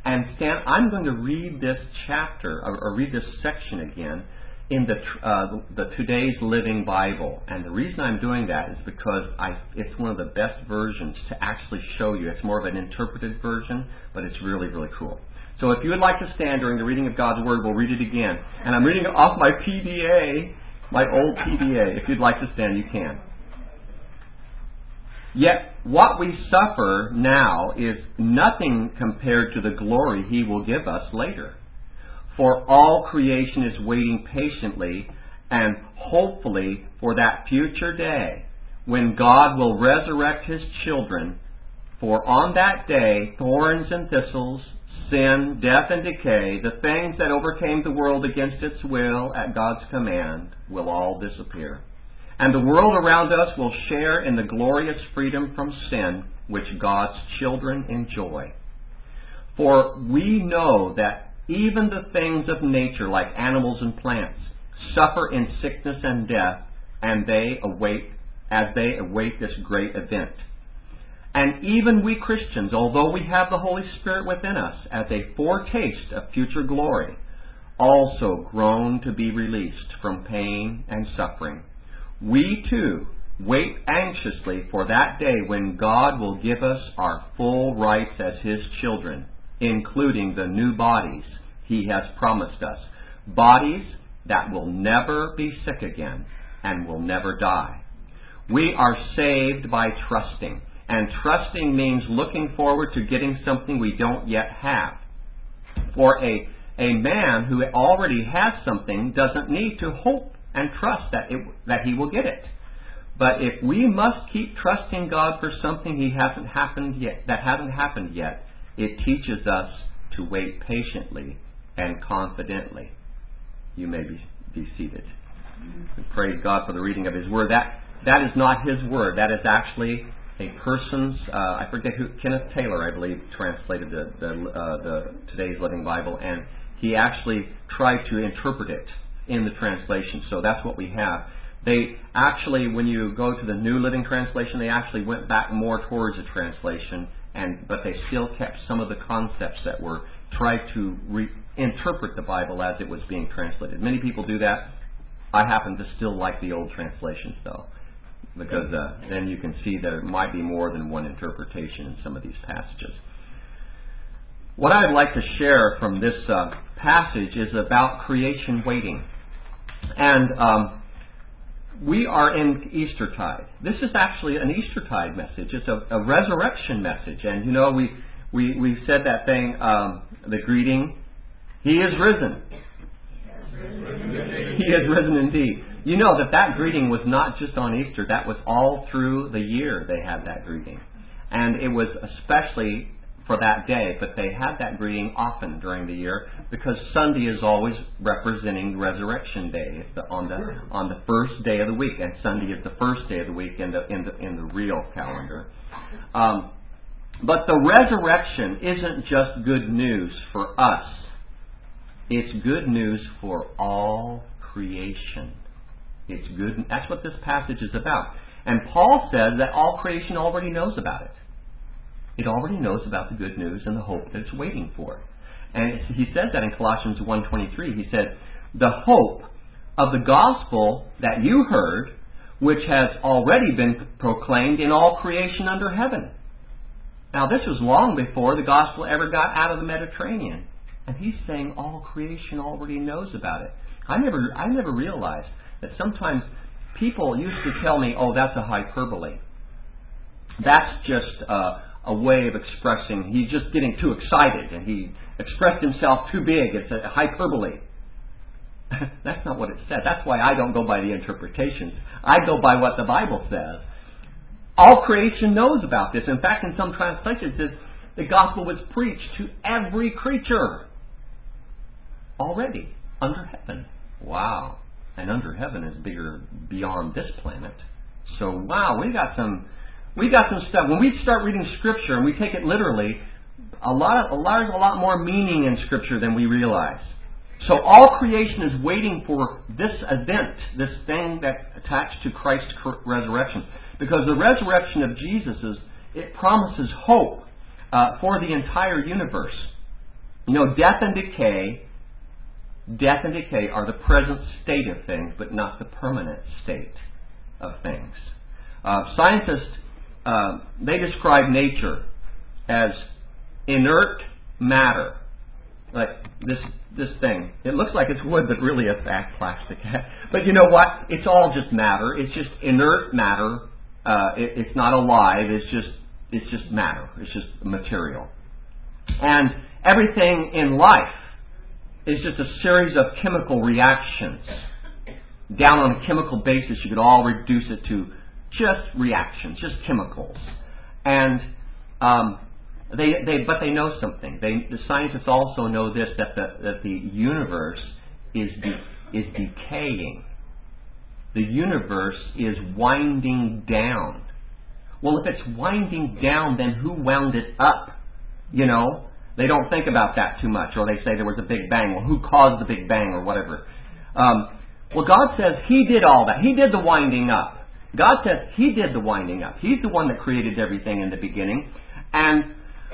And Stan, I'm going to read this chapter, or read this section again, in the Today's Living Bible. And the reason I'm doing that is because it's one of the best versions to actually show you. It's more of an interpreted version, but it's really, really cool. So if you would like to stand during the reading of God's Word, we'll read it again. And I'm reading it off my PDA, my old PDA. If you'd like to stand, you can. Yet what we suffer now is nothing compared to the glory He will give us later. For all creation is waiting patiently and hopefully for that future day when God will resurrect His children. For on that day, thorns and thistles, sin, death, and decay, the things that overcame the world against its will at God's command, will all disappear. And the world around us will share in the glorious freedom from sin which God's children enjoy. For we know that even the things of nature, like animals and plants, suffer in sickness and death, and they await this great event. And even we Christians, although we have the Holy Spirit within us as a foretaste of future glory, also groan to be released from pain and suffering. We too wait anxiously for that day when God will give us our full rights as His children, including the new bodies He has promised us. Bodies that will never be sick again and will never die. We are saved by trusting. And trusting means looking forward to getting something we don't yet have. For a man who already has something doesn't need to hope and trust that he will get it. But if we must keep trusting God for something that hasn't happened yet, it teaches us to wait patiently and confidently. You may be seated. We praise God for the reading of His Word. That is not His Word. That is actually a person's, I forget who, Kenneth Taylor, I believe, translated the Today's Living Bible, and he actually tried to interpret it in the translation. So that's what we have. They actually, when you go to the New Living Translation, they actually went back more towards a translation, but they still kept some of the concepts that were tried to interpret the Bible as it was being translated. Many people do that. I happen to still like the old translations, though, because then you can see that it might be more than one interpretation in some of these passages. What I'd like to share from this passage is about creation waiting. And we are in Eastertide. This is actually an Eastertide message. It's a resurrection message. And you know, we said that thing, the greeting, He is risen. He is risen indeed. You know that greeting was not just on Easter. That was all through the year they had that greeting. And it was especially for that day, but they had that greeting often during the year because Sunday is always representing Resurrection Day. It's on the first day of the week, and Sunday is the first day of the week in the real calendar. But the resurrection isn't just good news for us. It's good news for all creation. It's good. That's what this passage is about. And Paul says that all creation already knows about it. It already knows about the good news and the hope that it's waiting for. And he says that in Colossians 1:23. He said, the hope of the gospel that you heard, which has already been proclaimed in all creation under heaven. Now this was long before the gospel ever got out of the Mediterranean. And he's saying all creation already knows about it. I never realized that sometimes people used to tell me, oh, that's a hyperbole. That's just a way of expressing, he's just getting too excited and he expressed himself too big. It's a hyperbole. That's not what it said. That's why I don't go by the interpretations. I go by what the Bible says. All creation knows about this. In fact, in some translations, it says the gospel was preached to every creature already under heaven. Wow. And under heaven is bigger beyond this planet. So wow, we got some stuff. When we start reading Scripture and we take it literally, a lot more meaning in Scripture than we realize. So all creation is waiting for this event, this thing that attached to Christ's resurrection, because the resurrection of Jesus it promises hope for the entire universe. Death and decay are the present state of things, but not the permanent state of things. Scientists, they describe nature as inert matter. Like this thing. It looks like it's wood, but really it's plastic. But you know what? It's all just matter. It's just inert matter. It's not alive. It's just matter. It's just material. And everything in life is just a series of chemical reactions. Down on a chemical basis, you could all reduce it to just reactions, just chemicals. And but they know something. The scientists also know this, that the universe is decaying. The universe is winding down. Well, if it's winding down, then who wound it up? They don't think about that too much, or they say there was a Big Bang. Well, who caused the Big Bang, or whatever? Well, God says He did all that. He did the winding up. God says He did the winding up. He's the one that created everything in the beginning. And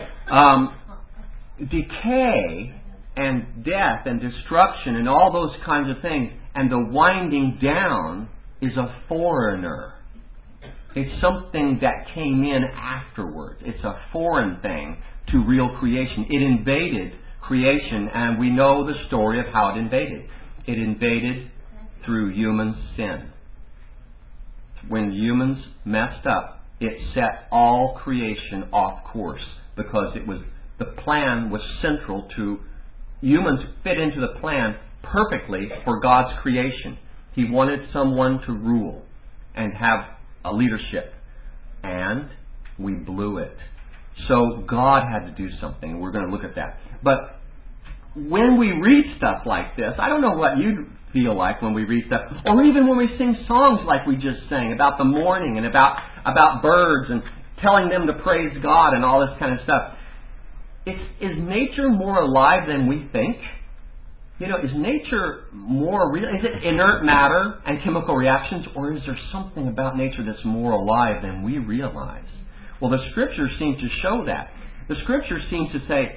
decay and death and destruction and all those kinds of things, and the winding down is a foreigner. It's something that came in afterwards. It's a foreign thing to real creation. It invaded creation, and we know the story of how it invaded. It invaded through human sin. When humans messed up, it set all creation off course, because the plan was central to humans fit into the plan perfectly for God's creation. He wanted someone to rule and have a leadership, and we blew it. So God had to do something. We're going to look at that. But when we read stuff like this, I don't know what you feel like when we read stuff, or even when we sing songs like we just sang about the morning and about birds and telling them to praise God and all this kind of stuff. Is nature more alive than we think? Is nature more real? Is it inert matter and chemical reactions, or is there something about nature that's more alive than we realize? Well, the Scriptures seem to show that. The Scriptures seem to say,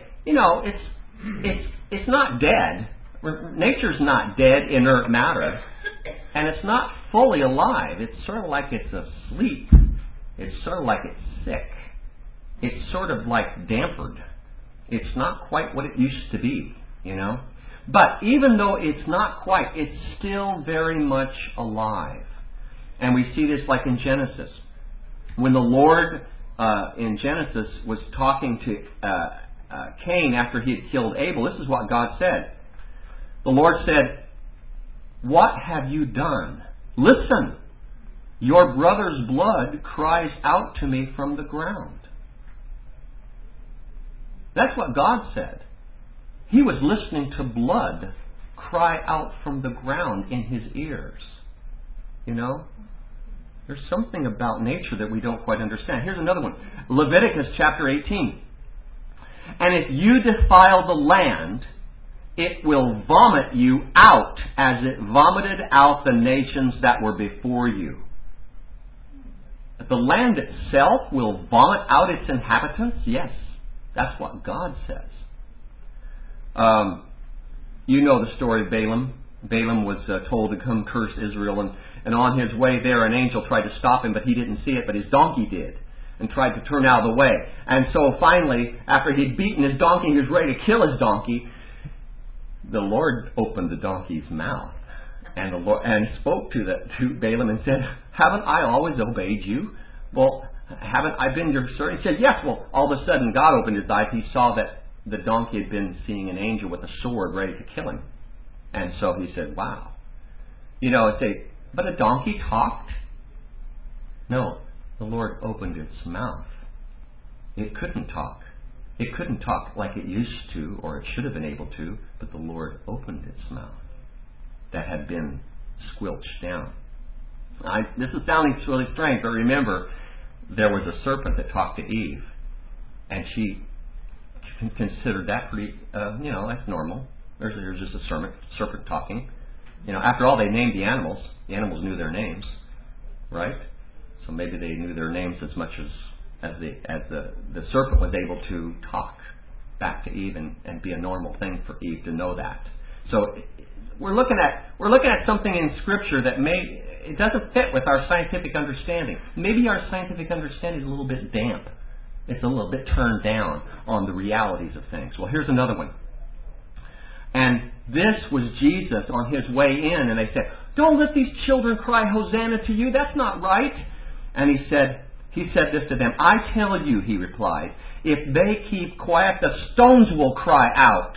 it's not dead. Nature's not dead, inert matter, and it's not fully alive. It's sort of like it's asleep. It's sort of like it's sick. It's sort of like dampered. It's not quite what it used to be, But even though it's not quite, it's still very much alive. And we see this like in Genesis. When the Lord in Genesis was talking to Cain after he had killed Abel, this is what God said. The Lord said, "What have you done? Listen, your brother's blood cries out to me from the ground." That's what God said. He was listening to blood cry out from the ground in his ears. There's something about nature that we don't quite understand. Here's another one. Leviticus chapter 18. "And if you defile the land, it will vomit you out as it vomited out the nations that were before you." The land itself will vomit out its inhabitants? Yes, that's what God says. You know the story of Balaam. Balaam was told to come curse Israel, and on his way there an angel tried to stop him, but he didn't see it, but his donkey did, and tried to turn out of the way. And so finally, after he'd beaten his donkey, he was ready to kill his donkey, the Lord opened the donkey's mouth, and the Lord spoke to Balaam and said, "Haven't I always obeyed you? Well, haven't I been your servant?" He said, "Yes." Well, all of a sudden God opened his eyes. He saw that the donkey had been seeing an angel with a sword ready to kill him. And so he said, "Wow." But a donkey talked? No, the Lord opened its mouth. It couldn't talk. It couldn't talk like it used to, or it should have been able to, but the Lord opened its mouth that had been squelched down. This is sounding really strange, but remember, there was a serpent that talked to Eve, and she considered that pretty, that's normal. There's just a serpent talking. After all, they named the animals. The animals knew their names, right? So maybe they knew their names as much as the serpent was able to talk. back to Eve and be a normal thing for Eve to know that. So we're looking at something in Scripture that it doesn't fit with our scientific understanding. Maybe our scientific understanding is a little bit damp. It's a little bit turned down on the realities of things. Well, here's another one. And this was Jesus on his way in, and they said, "Don't let these children cry Hosanna to you. That's not right." And he said this to them. "I tell you," he replied, "if they keep quiet, the stones will cry out."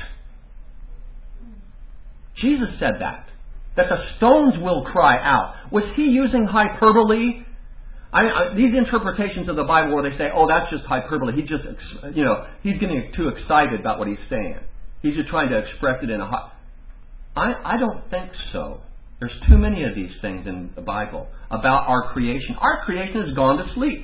Jesus said that the stones will cry out. Was he using hyperbole? These interpretations of the Bible where they say, "Oh, that's just hyperbole. He's getting too excited about what he's saying. He's just trying to express it in a." I don't think so. There's too many of these things in the Bible about our creation. Our creation has gone to sleep.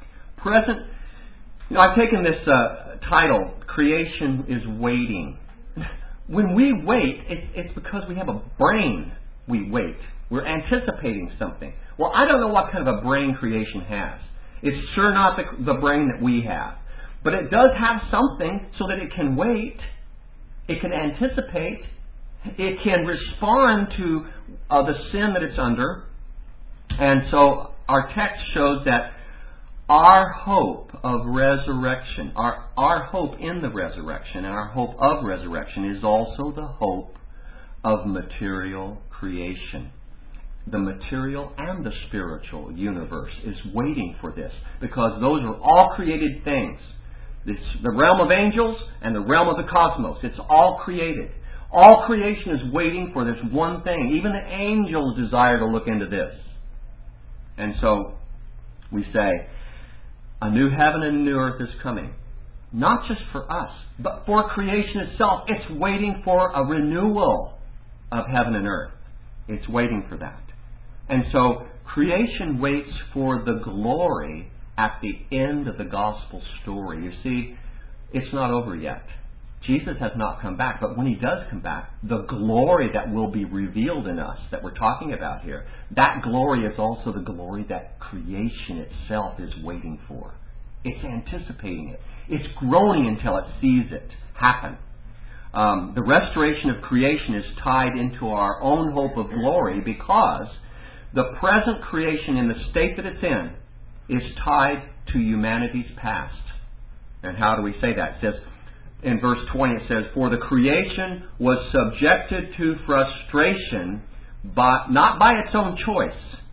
I've taken this title, "Creation is Waiting." When we wait, it's because we have a brain. We wait. We're anticipating something. Well, I don't know what kind of a brain creation has. It's sure not the brain that we have. But it does have something so that it can wait. It can anticipate. It can respond to the sin that it's under. And so our text shows that our hope of resurrection, our hope in the resurrection and our hope of resurrection is also the hope of material creation. The material and the spiritual universe is waiting for this because those are all created things. The realm of angels and the realm of the cosmos, it's all created. All creation is waiting for this one thing. Even the angels desire to look into this. And so we say, a new heaven and a new earth is coming. Not just for us, but for creation itself. It's waiting for a renewal of heaven and earth. It's waiting for that. And so creation waits for the glory at the end of the gospel story. You see, it's not over yet. Jesus has not come back, but when he does come back, the glory that will be revealed in us that we're talking about here, that glory is also the glory that creation itself is waiting for. It's anticipating it. It's groaning until it sees it happen. The restoration of creation is tied into our own hope of glory because the present creation in the state that it's in is tied to humanity's past. And how do we say that? It says, in verse 20 it says, "For the creation was subjected to frustration, but not by its own choice."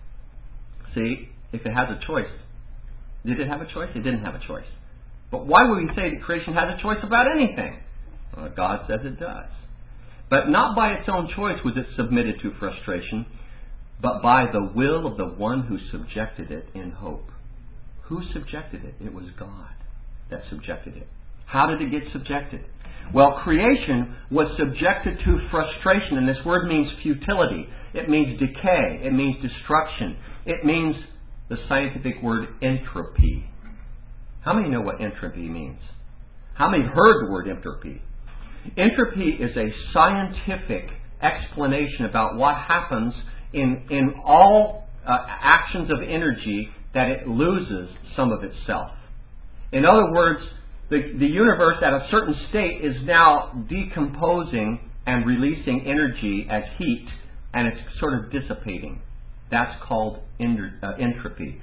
See, if it has a choice. Did it have a choice? It didn't have a choice. But why would we say that creation has a choice about anything? Well, God says it does. But not by its own choice was it submitted to frustration, but by the will of the one who subjected it in hope. Who subjected it? It was God that subjected it. How did it get subjected? Well, creation was subjected to frustration, and this word means futility. It means decay. It means destruction. It means the scientific word entropy. How many know what entropy means? How many have heard the word entropy? Entropy is a scientific explanation about what happens in all actions of energy, that it loses some of itself. In other words, the universe at a certain state is now decomposing and releasing energy as heat, and it's sort of dissipating. That's called entropy.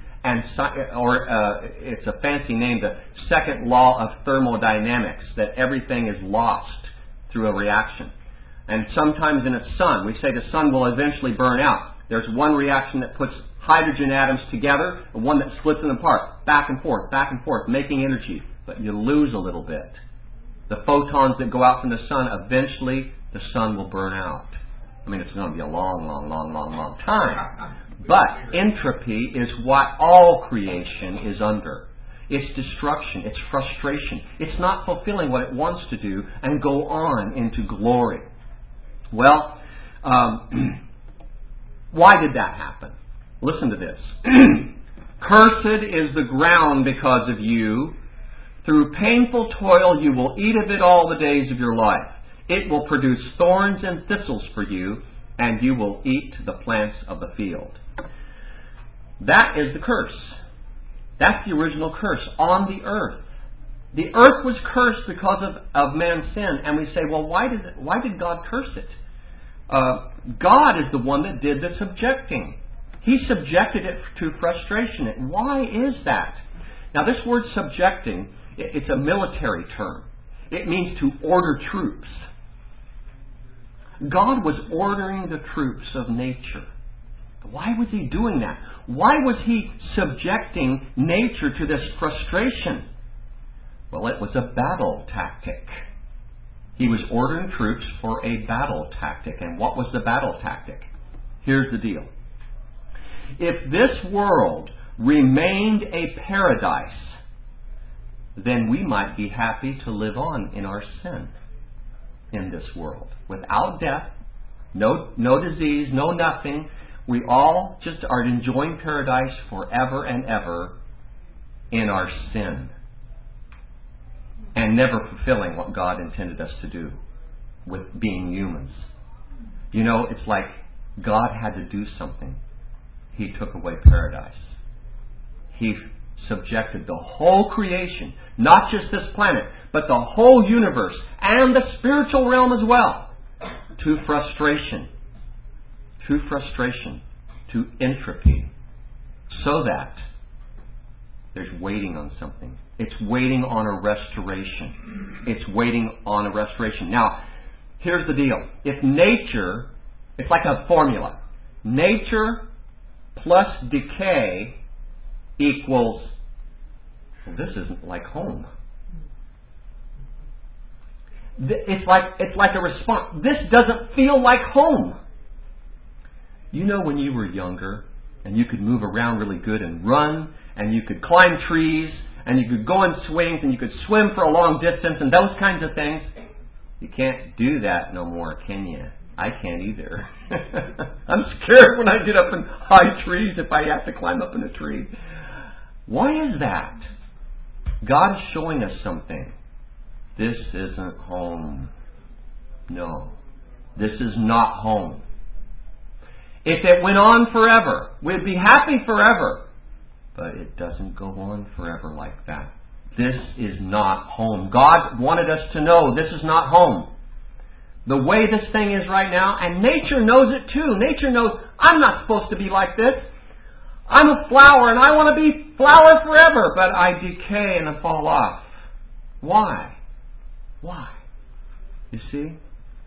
It's a fancy name, the second law of thermodynamics, that everything is lost through a reaction. And sometimes in a sun, we say the sun will eventually burn out. There's one reaction that puts hydrogen atoms together and one that splits them apart, back and forth, making energy. But you lose a little bit. The photons that go out from the sun, eventually the sun will burn out. I mean, it's going to be a long time. But entropy is what all creation is under. It's destruction. It's frustration. It's not fulfilling what it wants to do and go on into glory. Well, why did that happen? Listen to this. "Cursed is the ground because of you. Through painful toil you will eat of it all the days of your life. It will produce thorns and thistles for you, and you will eat the plants of the field." That is the curse. That's the original curse on the earth. The earth was cursed because of man's sin. And we say, well, why did God curse it? God is the one that did the subjecting. He subjected it to frustration. Why is that? Now, this word subjecting, it's a military term. It means to order troops. God was ordering the troops of nature. Why was He doing that? Why was He subjecting nature to this frustration? Well, it was a battle tactic. He was ordering troops for a battle tactic. And what was the battle tactic? Here's the deal. If this world remained a paradise, then we might be happy to live on in our sin in this world. Without death, no disease, no nothing. We all just are enjoying paradise forever and ever in our sin. And never fulfilling what God intended us to do with being humans. You know, it's like God had to do something. He took away paradise. He subjected the whole creation, not just this planet, but the whole universe and the spiritual realm as well, to frustration. To frustration. To entropy. So that there's waiting on something. It's waiting on a restoration. It's waiting on a restoration. Now, here's the deal. If nature, it's like a formula. Nature plus decay equals, well, this isn't like home. It's like a response. This doesn't feel like home. You know when you were younger and you could move around really good and run and you could climb trees and you could go on swings and you could swim for a long distance and those kinds of things. You can't do that no more, can you? I can't either. I'm scared when I get up in high trees if I have to climb up in a tree. Why is that? God is showing us something. This isn't home. No. This is not home. If it went on forever, we'd be happy forever. But it doesn't go on forever like that. This is not home. God wanted us to know this is not home. The way this thing is right now, and nature knows it too. Nature knows, I'm not supposed to be like this. I'm a flower and I want to be flower forever, but I decay and I fall off. Why? Why? You see?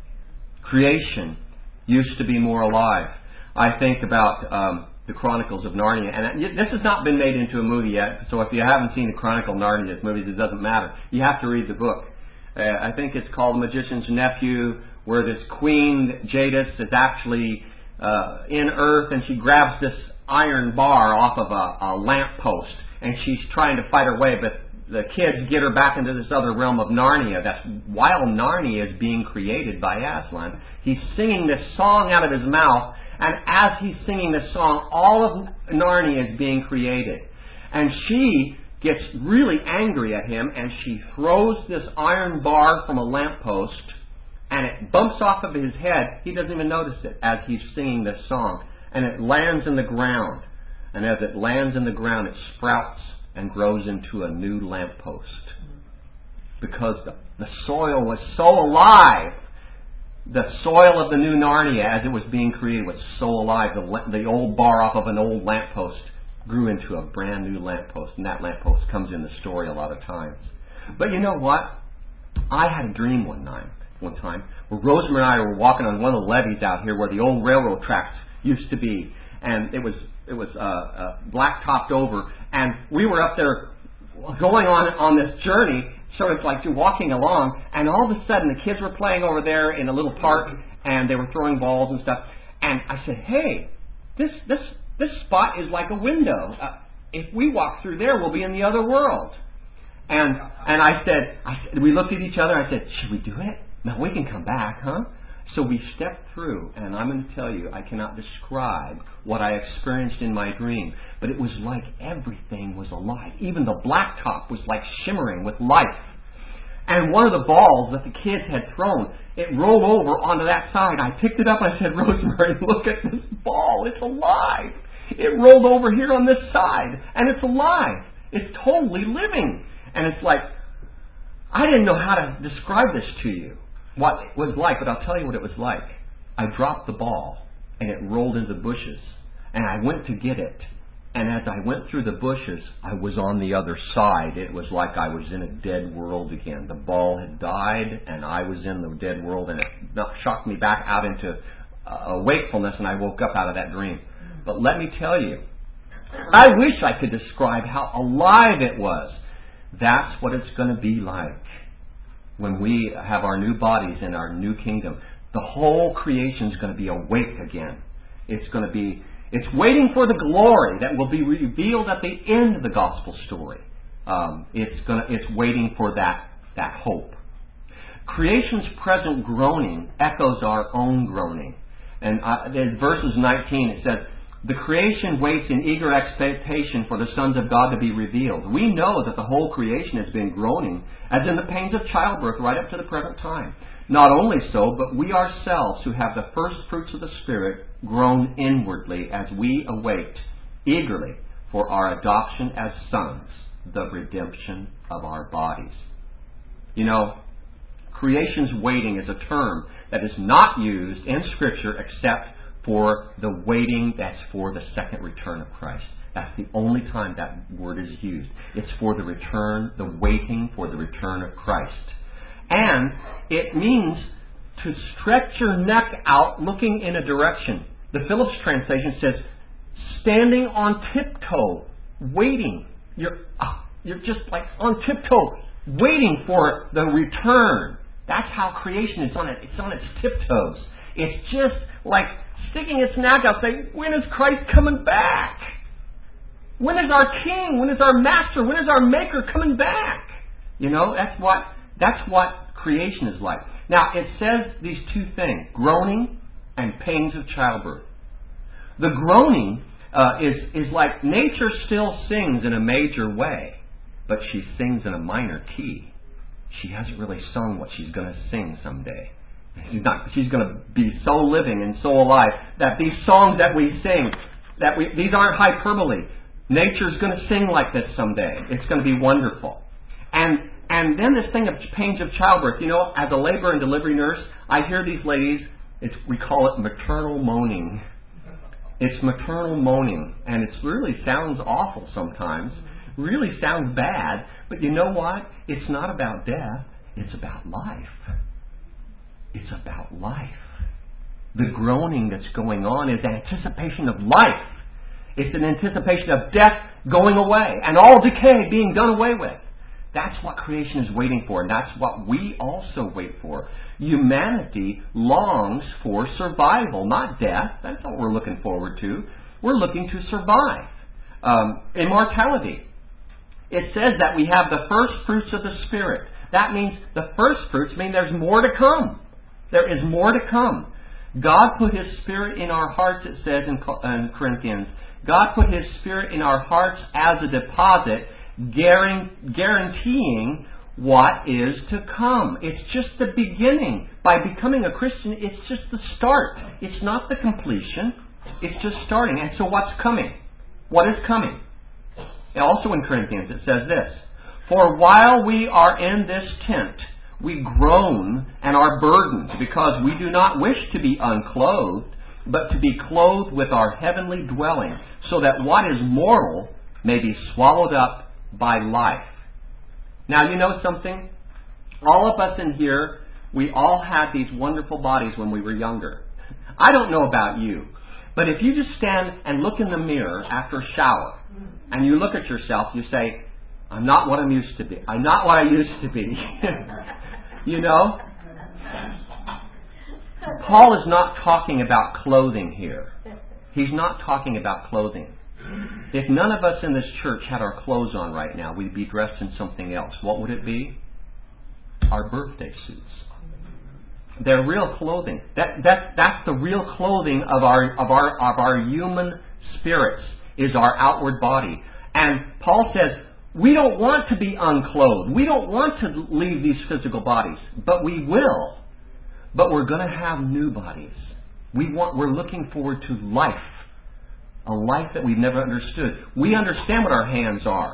Creation used to be more alive. I think about the Chronicles of Narnia, and this has not been made into a movie yet, so if you haven't seen the Chronicle of Narnia movies, it doesn't matter. You have to read the book. I think it's called The Magician's Nephew, where this queen, Jadis, is actually in Earth, and she grabs this iron bar off of a lamppost, and she's trying to fight her way, but the kids get her back into this other realm of Narnia. That's while Narnia is being created by Aslan. He's singing this song out of his mouth, and as he's singing this song, all of Narnia is being created. And she gets really angry at him, and she throws this iron bar from a lamppost, and it bumps off of his head. He doesn't even notice it as he's singing this song. And it lands in the ground. And as it lands in the ground, it sprouts and grows into a new lamppost. Because the soil was so alive. The soil of the new Narnia, as it was being created, was so alive. The old bar off of an old lamppost grew into a brand new lamppost. And that lamppost comes in the story a lot of times. But you know what? I had a dream one time where Rosemary and I were walking on one of the levees out here where the old railroad tracks used to be. And it was black-topped over. And we were up there going on this journey, sort of like you're walking along, and all of a sudden the kids were playing over there in a little park, and they were throwing balls and stuff. And I said, hey, this spot is like a window. If we walk through there, we'll be in the other world. And I said, we looked at each other, I said, should we do it? No, we can come back, huh? So we stepped through, and I'm going to tell you, I cannot describe what I experienced in my dream, but it was like everything was alive. Even the blacktop was like shimmering with life. And one of the balls that the kids had thrown, it rolled over onto that side. I picked it up and I said, Rosemary, look at this ball. It's alive. It rolled over here on this side, and it's alive. It's totally living. And it's like, I didn't know how to describe this to you, what it was like, but I'll tell you what it was like. I dropped the ball, and it rolled into the bushes, and I went to get it. And as I went through the bushes, I was on the other side. It was like I was in a dead world again. The ball had died, and I was in the dead world, and it shocked me back out into wakefulness, and I woke up out of that dream. But let me tell you, I wish I could describe how alive it was. That's what it's going to be like when we have our new bodies in our new kingdom. The whole creation is going to be awake again. It's waiting for the glory that will be revealed at the end of the gospel story. It's waiting for that hope. Creation's present groaning echoes our own groaning. And in verses 19 it says, the creation waits in eager expectation for the sons of God to be revealed. We know that the whole creation has been groaning, as in the pains of childbirth, right up to the present time. Not only so, but we ourselves who have the first fruits of the Spirit groan inwardly as we await eagerly for our adoption as sons, the redemption of our bodies. You know, creation's waiting is a term that is not used in Scripture except for the waiting that's for the second return of Christ. That's the only time that word is used. It's for the return, the waiting for the return of Christ. And it means to stretch your neck out looking in a direction. The Phillips translation says, standing on tiptoe, waiting. You're just like on tiptoe, waiting for the return. That's how creation is on it. It's on its tiptoes. It's just like sticking its neck out saying, when is Christ coming back? When is our King? When is our Master? When is our Maker coming back? You know, that's what creation is like. Now, it says these two things, groaning and pains of childbirth. The groaning is like nature still sings in a major way, but she sings in a minor key. She hasn't really sung what she's going to sing someday. She's going to be so living and so alive that these songs that we sing, these aren't hyperbole. Nature's going to sing like this someday. It's going to be wonderful. And then this thing of pains of childbirth. You know, as a labor and delivery nurse, I hear these ladies, we call it maternal moaning. It's maternal moaning. And it really sounds awful sometimes. Really sounds bad. But you know what? It's not about death. It's about life. It's about life. The groaning that's going on is anticipation of life. It's an anticipation of death going away and all decay being done away with. That's what creation is waiting for, and that's what we also wait for. Humanity longs for survival, not death. That's what we're looking forward to. We're looking to survive. Immortality. It says that we have the first fruits of the Spirit. That means the first fruits mean there's more to come. There is more to come. God put His Spirit in our hearts, it says in Corinthians. God put His Spirit in our hearts as a deposit, guaranteeing what is to come. It's just the beginning. By becoming a Christian, it's just the start. It's not the completion. It's just starting. And so what's coming? What is coming? Also in Corinthians it says this, for while we are in this tent, we groan and are burdened, because we do not wish to be unclothed, but to be clothed with our heavenly dwelling, so that what is mortal may be swallowed up by life. Now, you know something? All of us in here, we all had these wonderful bodies when we were younger. I don't know about you, but if you just stand and look in the mirror after a shower, and you look at yourself, you say, I'm not what I'm used to be. I'm not what I used to be. You know? Paul is not talking about clothing here. He's not talking about clothing. If none of us in this church had our clothes on right now, we'd be dressed in something else. What would it be? Our birthday suits. They're real clothing. That's the real clothing of our human spirits, is our outward body. And Paul says, we don't want to be unclothed. We don't want to leave these physical bodies, but we will. But we're going to have new bodies. We're looking forward to life. A life that we've never understood. We understand what our hands are.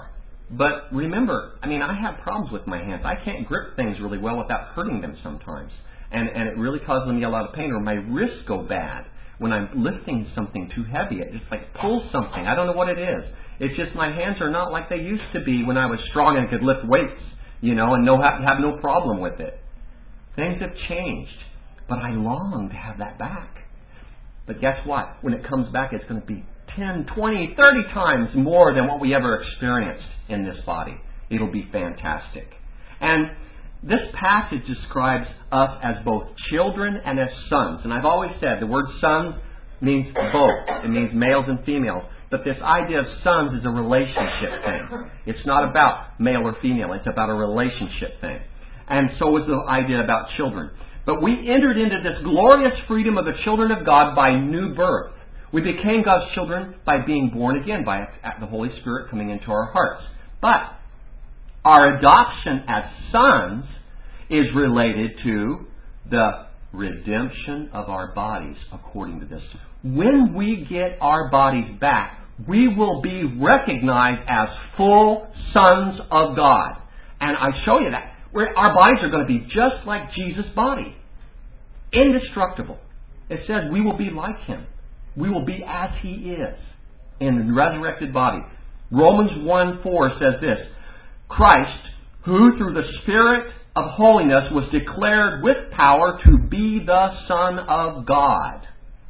But remember, I have problems with my hands. I can't grip things really well without hurting them sometimes. And it really causes me a lot of pain, or my wrists go bad when I'm lifting something too heavy. It just like pulls something. I don't know what it is. It's just my hands are not like they used to be when I was strong and could lift weights, and have no problem with it. Things have changed, but I long to have that back. But guess what? When it comes back, it's going to be 10, 20, 30 times more than what we ever experienced in this body. It'll be fantastic. And this passage describes us as both children and as sons. And I've always said the word sons means both. It means males and females. But this idea of sons is a relationship thing. It's not about male or female. It's about a relationship thing. And so is the idea about children. But we entered into this glorious freedom of the children of God by new birth. We became God's children by being born again, by the Holy Spirit coming into our hearts. But our adoption as sons is related to the redemption of our bodies, according to this. When we get our bodies back, we will be recognized as full sons of God. And I show you that. Our bodies are going to be just like Jesus' body. Indestructible. It says we will be like Him. We will be as He is in the resurrected body. Romans 1:4 says this: Christ, who through the Spirit of holiness was declared with power to be the Son of God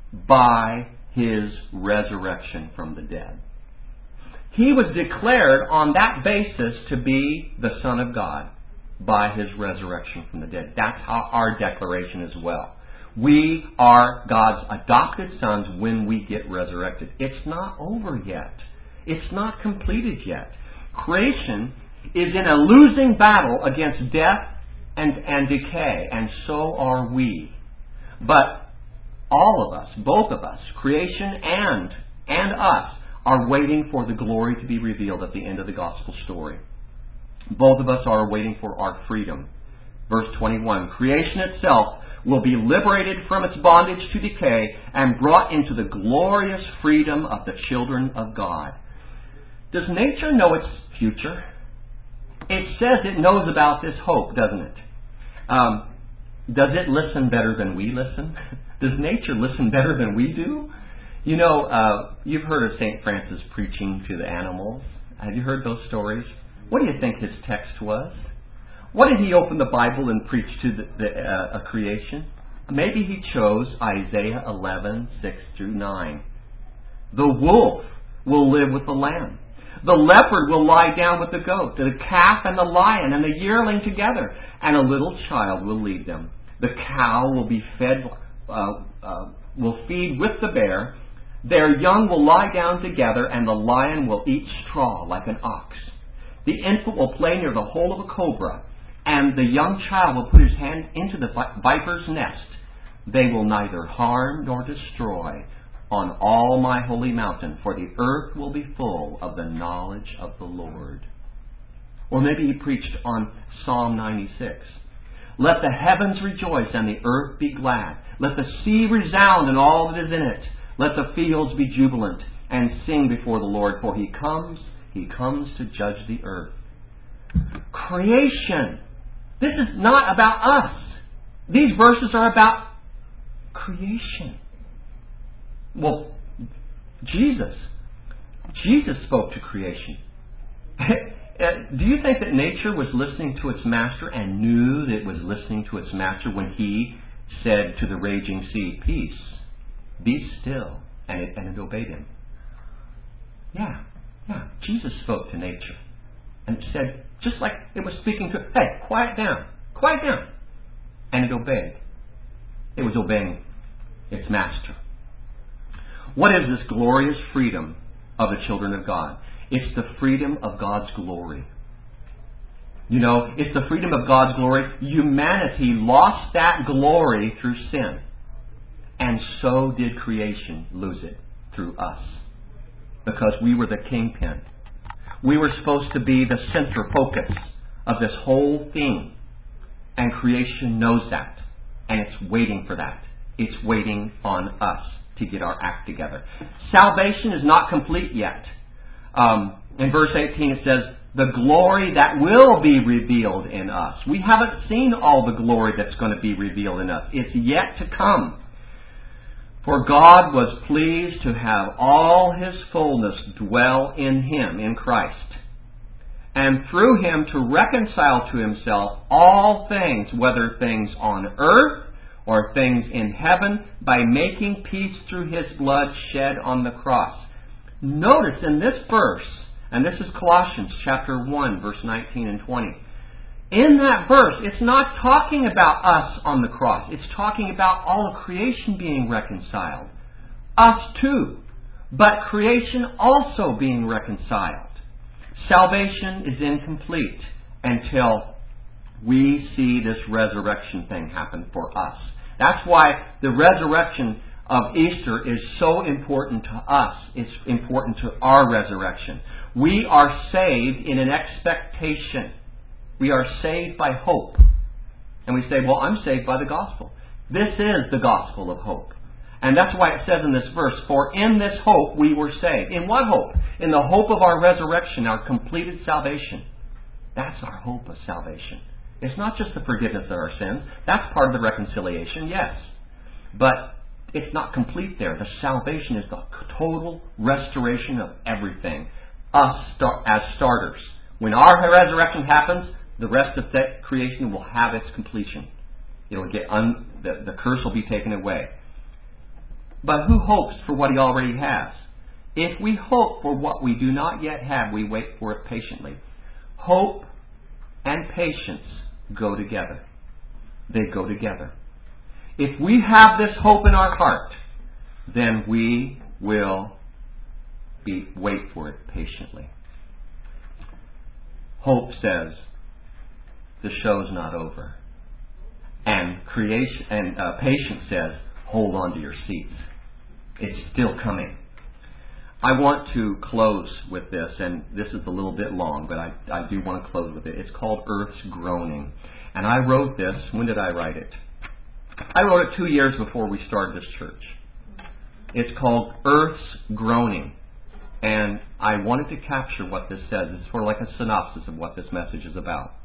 by His resurrection from the dead. He was declared on that basis to be the Son of God by His resurrection from the dead. That's how our declaration as well. We are God's adopted sons when we get resurrected. It's not over yet. It's not completed yet. Creation is in a losing battle against death and decay, and so are we. But all of us, both of us, creation and us, are waiting for the glory to be revealed at the end of the gospel story. Both of us are waiting for our freedom. Verse 21, creation itself will be liberated from its bondage to decay and brought into the glorious freedom of the children of God. Does nature know its future? It says it knows about this hope, doesn't it? Does it listen better than we listen? Does nature listen better than we do? You've heard of St. Francis preaching to the animals. Have you heard those stories? What do you think his text was? What did he open the Bible and preach to the creation? Maybe he chose Isaiah 11:6-9. The wolf will live with the lamb. The leopard will lie down with the goat. The calf and the lion and the yearling together. And a little child will lead them. The cow will be will feed with the bear. Their young will lie down together, and the lion will eat straw like an ox. The infant will play near the hole of a cobra, and the young child will put his hand into the viper's nest. They will neither harm nor destroy on all my holy mountain, for the earth will be full of the knowledge of the Lord. Or maybe he preached on Psalm 96. Let the heavens rejoice and the earth be glad. Let the sea resound and all that is in it. Let the fields be jubilant and sing before the Lord, for He comes to judge the earth. Creation. This is not about us. These verses are about creation. Well, Jesus spoke to creation. Do you think that nature was listening to its master and knew that it was listening to its master when He said to the raging sea, peace, be still, and it obeyed Him? Yeah. Jesus spoke to nature. And it said, just like it was speaking to, hey, quiet down. And it obeyed. It was obeying its master. What is this glorious freedom of the children of God? It's the freedom of God's glory. It's the freedom of God's glory. Humanity lost that glory through sin. And so did creation lose it through us. Because we were the kingpin. We were supposed to be the center focus of this whole thing. And creation knows that. And it's waiting for that. It's waiting on us to get our act together. Salvation is not complete yet. In verse 18 it says, the glory that will be revealed in us. We haven't seen all the glory that's going to be revealed in us. It's yet to come. For God was pleased to have all His fullness dwell in Him, in Christ, and through Him to reconcile to Himself all things, whether things on earth or things in heaven, by making peace through His blood shed on the cross. Notice in this verse, and this is Colossians chapter 1, verse 19 and 20. In that verse, it's not talking about us on the cross. It's talking about all of creation being reconciled. Us too. But creation also being reconciled. Salvation is incomplete until we see this resurrection thing happen for us. That's why the resurrection of Easter is so important to us. It's important to our resurrection. We are saved in an expectation. We are saved by hope. And we say, well, I'm saved by the gospel. This is the gospel of hope. And that's why it says in this verse, for in this hope we were saved. In what hope? In the hope of our resurrection, our completed salvation. That's our hope of salvation. It's not just the forgiveness of our sins. That's part of the reconciliation, yes. But it's not complete there. The salvation is the total restoration of everything. Us as starters. When our resurrection happens, the rest of that creation will have its completion. It will get the curse will be taken away. But who hopes for what he already has? If we hope for what we do not yet have, we wait for it patiently. Hope and patience go together. They go together. If we have this hope in our heart, then we will wait for it patiently. Hope says, the show's not over. And patience says, hold on to your seats. It's still coming. I want to close with this, and this is a little bit long, but I do want to close with it. It's called Earth's Groaning. And I wrote this. When did I write it? I wrote it 2 years before we started this church. It's called Earth's Groaning. And I wanted to capture what this says. It's sort of like a synopsis of what this message is about.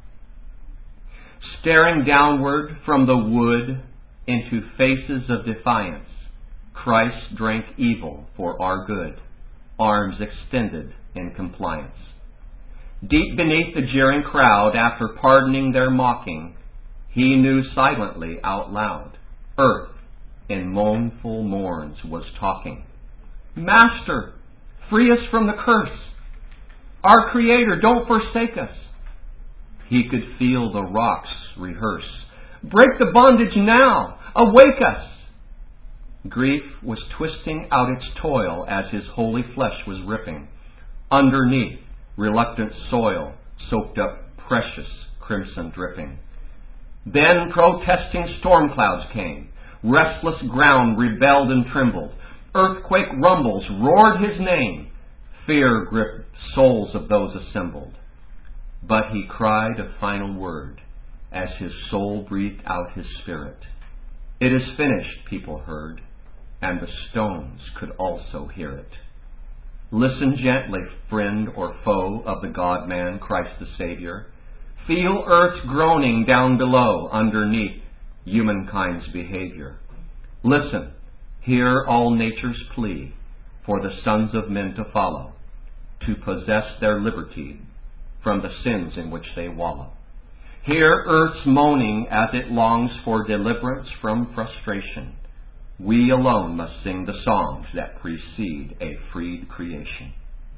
Staring downward from the wood into faces of defiance, Christ drank evil for our good, arms extended in compliance. Deep beneath the jeering crowd, after pardoning their mocking, he knew silently out loud, earth in mournful mourns was talking. Master, free us from the curse. Our Creator, don't forsake us. He could feel the rocks rehearse. Break the bondage now. Awake us. Grief was twisting out its toil as his holy flesh was ripping. Underneath, reluctant soil soaked up precious crimson dripping. Then protesting storm clouds came. Restless ground rebelled and trembled. Earthquake rumbles roared his name. Fear gripped souls of those assembled. But he cried a final word as his soul breathed out his spirit. It is finished, people heard, and the stones could also hear it. Listen gently, friend or foe of the God-man, Christ the Savior. Feel earth's groaning down below, underneath humankind's behavior. Listen, hear all nature's plea for the sons of men to follow, to possess their liberty from the sins in which they wallow. Hear earth's moaning as it longs for deliverance from frustration. We alone must sing the songs that precede a freed creation.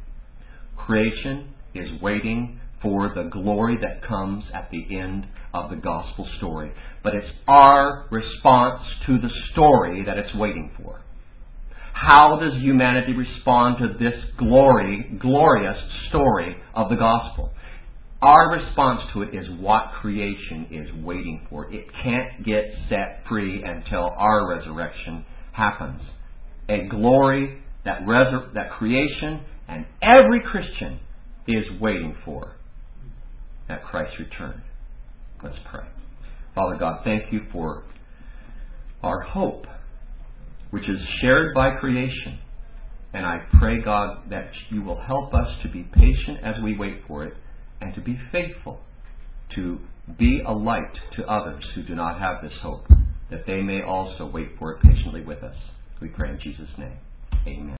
Creation is waiting for the glory that comes at the end of the gospel story. But it's our response to the story that it's waiting for. How does humanity respond to this glorious story of the gospel? Our response to it is what creation is waiting for. It can't get set free until our resurrection happens. A glory that creation and every Christian is waiting for at Christ's return. Let's pray. Father God, thank you for our hope, which is shared by creation. And I pray, God, that you will help us to be patient as we wait for it, and to be faithful, to be a light to others who do not have this hope, that they may also wait for it patiently with us. We pray in Jesus' name. Amen.